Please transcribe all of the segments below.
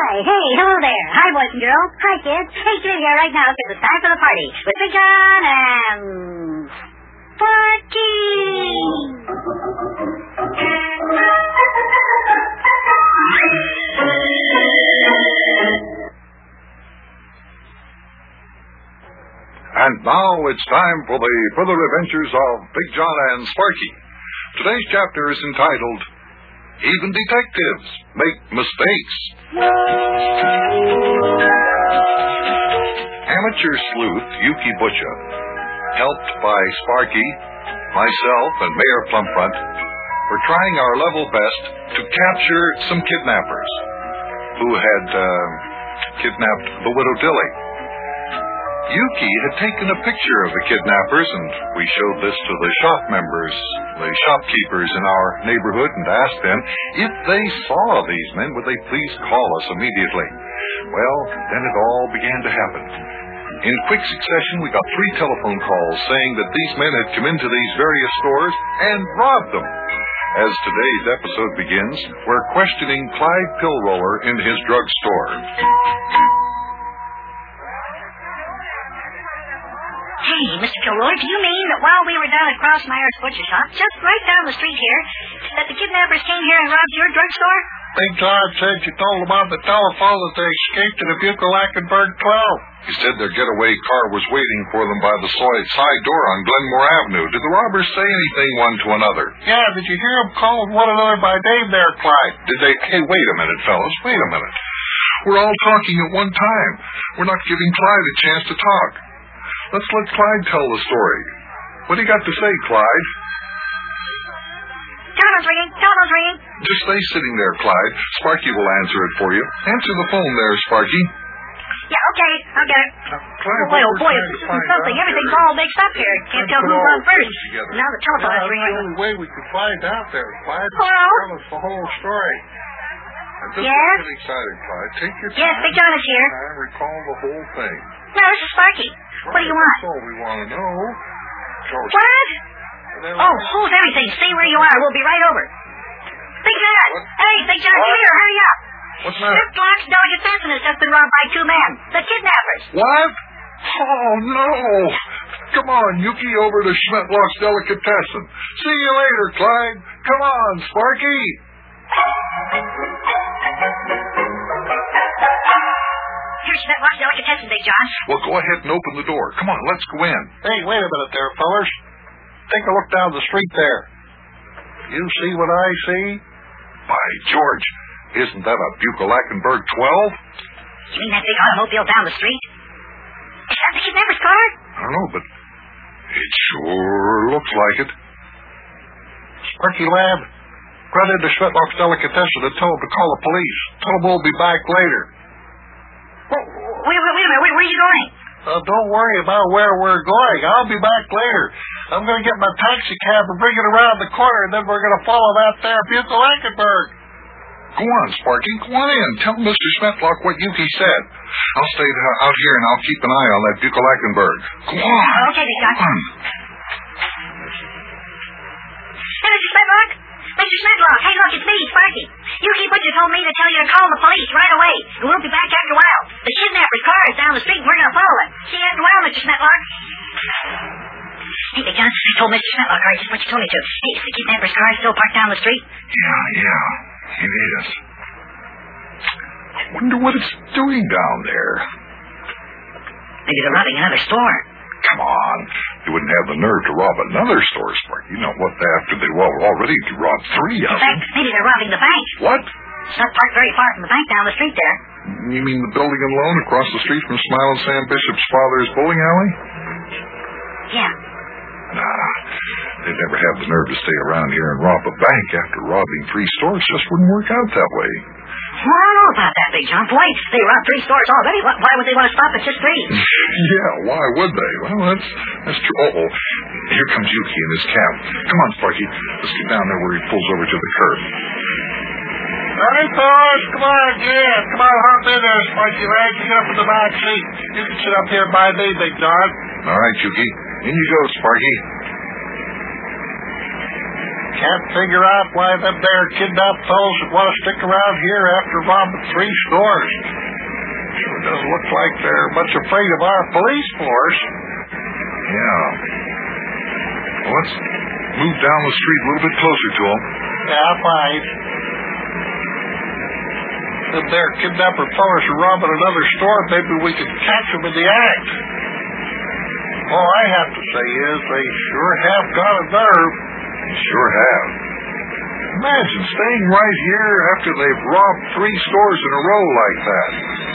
Hey, hello there. Hi, boys and girls. Hi, kids. Hey, get in here right now because it's time for the party with Big John and Sparky. And now it's time for the further adventures of Big John and Sparky. Today's chapter is entitled, Even Detectives Make Mistakes. Amateur sleuth Yuki Butcher, helped by Sparky, myself, and Mayor Plumfront, were trying our level best to capture some kidnappers who had kidnapped the widow Dilly. Yuki had taken a picture of the kidnappers, and we showed this to the shop members, the shopkeepers in our neighborhood, and asked them if they saw these men, would they please call us immediately. Well, then it all began to happen. In quick succession, we got 3 telephone calls saying that these men had come into these various stores and robbed them. As today's episode begins, we're questioning Clyde Pillroller in his drugstore. Hey, Mr. Kilroy, do you mean that while we were down at Crossmeyer's butcher shop, just right down the street here, that the kidnappers came here and robbed your drugstore? Big John said you told him on the telephone that they escaped in a Bucco-Lackenberg 12. He said their getaway car was waiting for them by the side door on Glenmore Avenue. Did the robbers say anything one to another? Yeah, did you hear them calling one another by name there, Clyde? Did they? Hey, wait a minute, fellas. Wait a minute. We're all talking at one time. We're not giving Clyde a chance to talk. Let's let Clyde tell the story. What do you got to say, Clyde? Telephone's ringing. Just stay sitting there, Clyde. Sparky will answer it for you. Answer the phone there, Sparky. Yeah, okay, I'll get it. Clyde, oh boy, this is something. Everything's all mixed up here. Can't tell who's on first. Now the telephone's That's ringing. the only way we could find out there, Clyde. Hello? Tell us the whole story. And just Yes? get excited, Clyde. Take your time. Yes, Big John is here. And recall the whole thing. No, this is Sparky. What do you want? That's all we want to know. What? Oh, hold everything. Stay where you are. We'll be right over. Big John! What? Hey, Big John, come here. Hurry up. What's that? Smith-Lock's delicatessen has just been robbed by 2 men. The kidnappers. What? Oh, no. Come on, Yuki, over to Schmetlock's Delicatessen. See you later, Clyde. Come on, Sparky. Here's Schmetlock's delicatessen, Big John. Well, go ahead and open the door. Come on, let's go in. Hey, wait a minute there, fellers. Take a look down the street there. You see what I see? By George, isn't that a Bucco-Lackenberg 12? You mean that big automobile down the street? Is that the kidnapper's car? I don't know, but it sure looks like it. Sparky lad, run into Schmetlock's Delicatessen and tell him to call the police. Tell him we'll be back later. Wait a minute. Where are you going? Don't worry about where we're going. I'll be back later. I'm going to get my taxi cab and bring it around the corner, and then we're going to follow that there Bucco-Lackenberg. Go on, Sparky. Go on in. Tell Mr. Schmetlock what Yuki said. I'll stay out here, and I'll keep an eye on that Bucco-Lackenberg. Go on. Okay, Big John. Come on. Hey, Mr. Schmetlock. Mr. Schmetlock. Hey, look, it's me, Sparky. Yuki Butcher told me to tell you to call the police right away. And we'll be back after a while. The kidnapper's car is down the street, and we're going to follow it. See you after a while, Mr. Schmetlock. Hey, Big John, I told Mr. Schmetlock just what you told me to. Hey, is the kidnapper's car still parked down the street? Yeah, it is. I wonder what it's doing down there. Maybe they're robbing another store. Come on. They wouldn't have the nerve to rob another store, Sparky. You know what, after they already robbed 3 of In them. fact, maybe they're robbing the bank. What? It's not parked very far from the bank down the street there. You mean the building and loan across the street from Smiling Sam Bishop's father's bowling alley? Yeah. Nah, they'd never have the nerve to stay around here and rob a bank after robbing 3 stores. Just wouldn't work out that way. Well, I don't know about that, Big John. Boy, they robbed 3 stores already. Why would they want to stop at just 3? Yeah, why would they? Well, that's true. Uh-oh. Here comes Yuki in his cab. Come on, Sparky. Let's get down there where he pulls over to the curb. All right, fellas, come on, yeah. Come on, hop in there, Sparky lad. Get up in the back seat. You can sit up here by me, Big John. All right, Yuki. In you go, Sparky. Can't figure out why them there kidnapped fellows would want to stick around here after robbing 3 stores. Sure doesn't look like they're much afraid of our police force. Yeah. Well, let's move down the street a little bit closer to them. Yeah, fine. Them there kidnapper fellows are robbing another store. Maybe we could catch them in the act. All I have to say is they sure have got a nerve. Sure have. Imagine staying right here after they've robbed 3 stores in a row like that.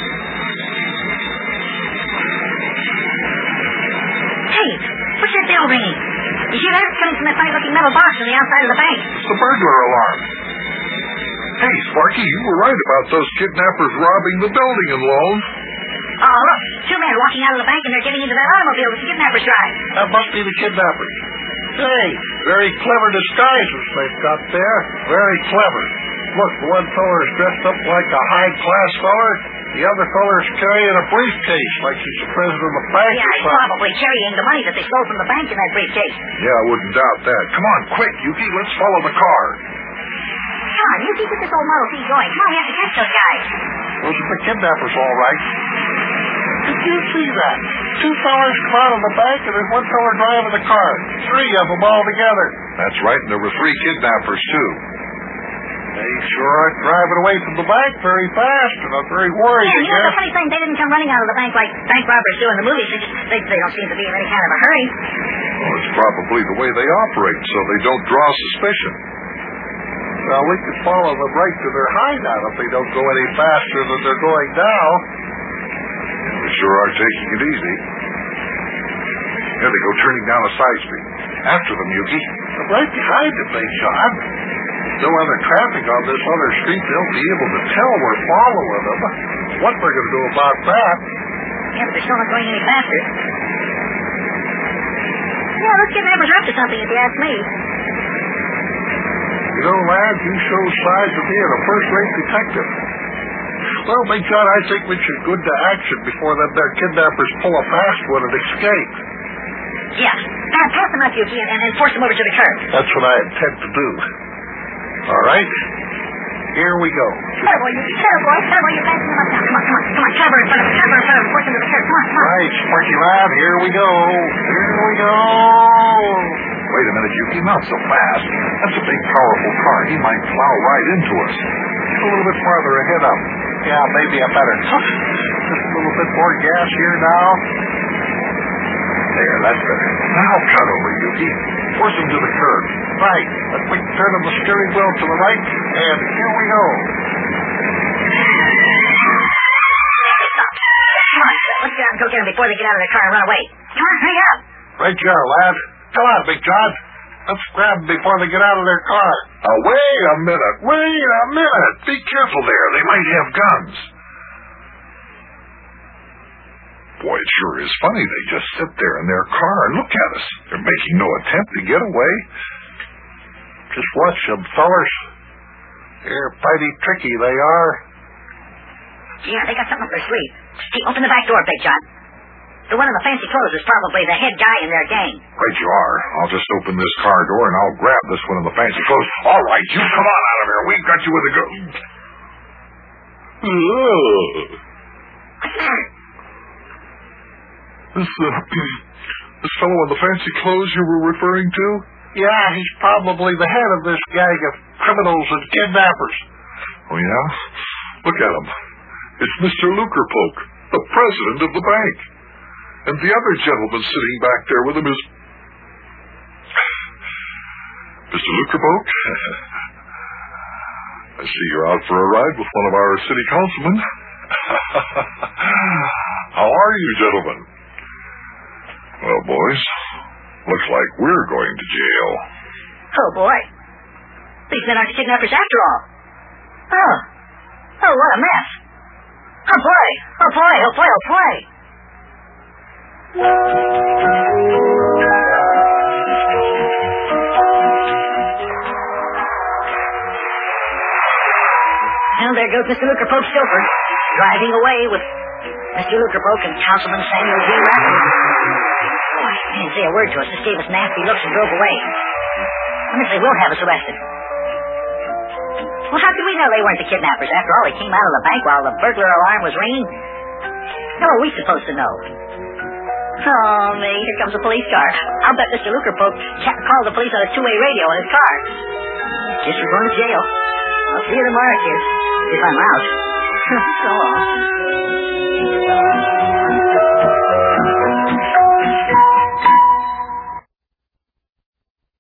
Hey, what's that bell ringing? You hear that? It's coming from that funny-looking metal box on the outside of the bank. It's the burglar alarm. Hey, Sparky, you were right about those kidnappers robbing the building and loan. Oh, look, 2 men walking out of the bank and they're getting into that automobile with the kidnappers drive. That must be the kidnappers. Hey, very clever disguises they've got there. Very clever. Look, the one feller's dressed up like a high-class feller. The other feller's carrying a briefcase like he's the president of the bank. Yeah, he's probably carrying the money that they stole from the bank in that briefcase. Yeah, I wouldn't doubt that. Come on, quick, Yuki, let's follow the car. Come on, you keep this old Model T going. Come on, we have to catch those guys. Those are the kidnappers, all right. Did you see that? 2 fellers come out of the bank and there's 1 feller driving the car. 3 of them all together. That's right, and there were 3 kidnappers, too. They sure aren't driving away from the bank very fast, and I'm very worried. Yeah, you know the funny thing? They didn't come running out of the bank like bank robbers do in the movies. They don't seem to be in any kind of a hurry. Well, it's probably the way they operate, so they don't draw suspicion. Well, we could follow them right to their hideout if they don't go any faster than they're going now. They sure are taking it easy. Here they go, turning down a side street. After them, Yuki. I'm right behind them, Big John. No other traffic on this other street. They'll be able to tell we're following them. What we're going to do about that? Yeah, but they're still not going any faster. Yeah, those kidnappers are up to something, if you ask me. You know, lad, you show signs of being a first-rate detective. Well, Big John, I think we should go into action before them there kidnappers pull a fast one and escape. Yeah. Pass them up, Yuki, and force them over to the curb. That's what I intend to do. All right. Here we go. Careful, Yuki. Careful, you're passing them up now. Come on. Cover in front of them. Force them to the curb. Come on. Right, Sparky lad, here we go. Wait a minute, Yuki, not so fast. That's a big, powerful car. He might plow right into us. Get a little bit farther ahead of him. Yeah, maybe I better. Just a little bit more gas here now. There, that's better. Now cut over, Yuki. Force him to the curb. Right. A quick turn of the steering wheel to the right, and here we go. Stop. Come on, let's get out and go get them before they get out of their car and run away. Come on, hurry up. Right you are, lad. Come on, Big John. Let's grab them before they get out of their car. Wait a minute. Be careful there. They might have guns. Boy, it sure is funny. They just sit there in their car and look at us. They're making no attempt to get away. Just watch them, fellers. They're mighty tricky, they are. Yeah, they got something up their sleeve. Hey, open the back door, Big John. The one in the fancy clothes is probably the head guy in their gang. Right you are. I'll just open this car door and I'll grab this one in the fancy clothes. All right, you come on out of here. We've got you with a gun. What's the matter? This fellow in the fancy clothes you were referring to? Yeah, he's probably the head of this gang of criminals and kidnappers. Oh, yeah? Look at him. It's Mr. Luckerpoke, the president of the bank. And the other gentleman sitting back there with him is... Mr. Luckerpoke? I see you're out for a ride with one of our city councilmen. How are you, gentlemen? Well, boys, looks like we're going to jail. Oh, boy. These men aren't the kidnappers after all. Oh, what a mess. Oh, boy. And there goes Mr. Luckerpoke Silver, driving away with Mr. Luckerpoke and Councilman Samuel D. Rathman. Boy, he didn't say a word to us. Just gave us nasty looks and drove away. I wonder if they will have us arrested. Well, how could we know they weren't the kidnappers? After all, they came out of the bank while the burglar alarm was ringing. How are we supposed to know? Oh, May, here comes a police car. I'll bet Mr. Luker called the police on a two-way radio in his car. Guess you're going to jail. I'll see you tomorrow, kids. If I'm out. So long.